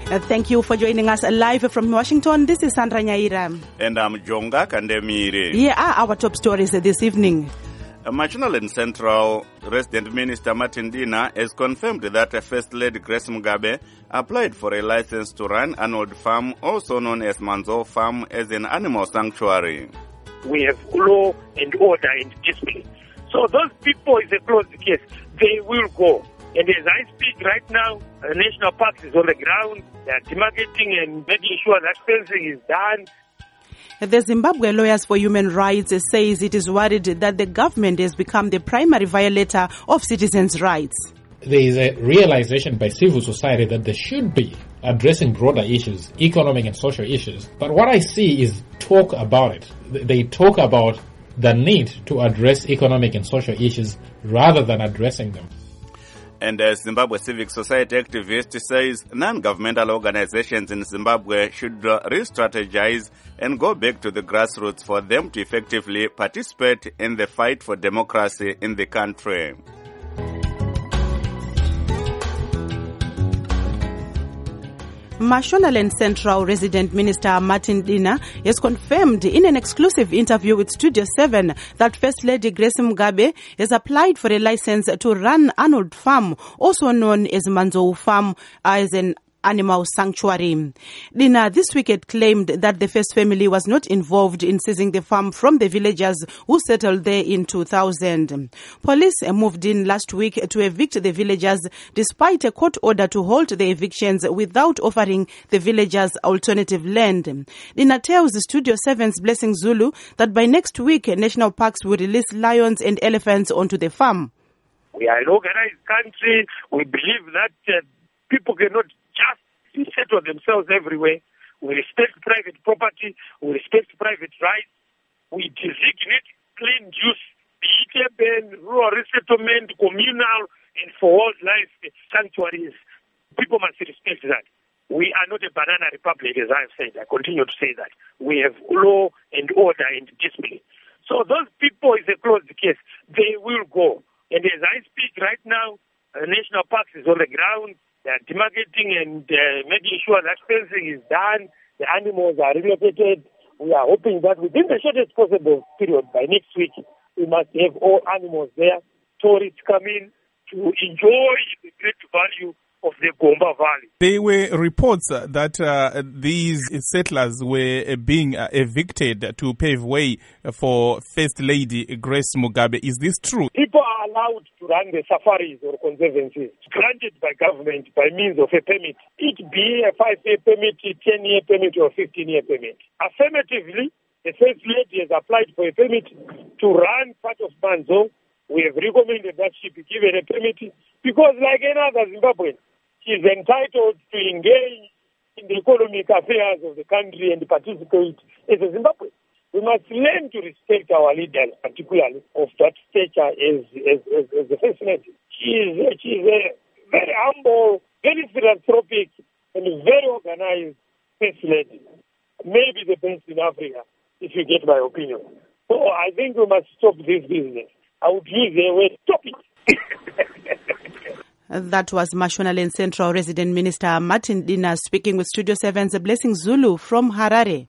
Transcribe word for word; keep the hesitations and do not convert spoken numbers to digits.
Uh, thank you for joining us live from Washington. This is Sandra Nyaira. And I'm Jonga Kandemire. Here are our top stories this evening. Mashonaland Central Resident Minister Martin Dina has confirmed that First Lady Grace Mugabe applied for a license to run Arnold Farm, also known as Manzo Farm, as an animal sanctuary. We have law and order and discipline. So those people is a closed case. They will go. And as I speak right now, the National Parks is on the ground. They are demarcating and making sure that fencing is done. The Zimbabwe Lawyers for Human Rights says it is worried that the government has become the primary violator of citizens' rights. There is a realization by civil society that they should be addressing broader issues, economic and social issues. But what I see is talk about it. They talk about the need to address economic and social issues rather than addressing them. And a Zimbabwe civil society activist says non-governmental organizations in Zimbabwe should uh, re-strategize and go back to the grassroots for them to effectively participate in the fight for democracy in the country. Mashonaland Central Resident Minister Martin Dina has confirmed in an exclusive interview with Studio seven that First Lady Grace Mugabe has applied for a license to run Arnold Farm, also known as Manzo Farm, as an animal sanctuary. Dina this week had claimed that the first family was not involved in seizing the farm from the villagers who settled there in two thousand. Police moved in last week to evict the villagers despite a court order to halt the evictions without offering the villagers alternative land. Dina tells Studio seven's Blessing Zulu that by next week, National Parks will release lions and elephants onto the farm. We are an organized country. We believe that uh, people cannot just settle themselves everywhere. We respect private property. We respect private rights. We designate clean use, be it urban, rural resettlement, communal, and for wildlife sanctuaries. People must respect that. We are not a banana republic, as I have said. I continue to say that. We have law and order and discipline. So those people is a closed case. They will go. And as I speak right now, the National Parks is on the ground. They are demarcating and uh, making sure that fencing is done. The animals are relocated. We are hoping that within the shortest possible period, by next week, we must have all animals there. Tourists come in to enjoy the great value of the Gomba Valley. There were reports uh, that uh, these settlers were uh, being uh, evicted to pave way for First Lady Grace Mugabe. Is this true? People are allowed to run the safaris or conservancies granted by government by means of a permit. It be a five-year permit, a ten-year permit, or fifteen-year permit. Affirmatively, the First Lady has applied for a permit to run part of Manzo. We have recommended that she be given a permit because, like any other Zimbabwean, she is entitled to engage in the economic affairs of the country and participate as a Zimbabwean. We must learn to respect our leaders, particularly of that stature as, as, as, as the First Lady. She is, she is a very humble, very philanthropic, and very organized First Lady. Maybe the best in Africa, if you get my opinion. So I think we must stop this business. I would use the word stop it. That was Mashonaland Central Resident Minister Martin Dina speaking with Studio seven's Blessing Zulu from Harare.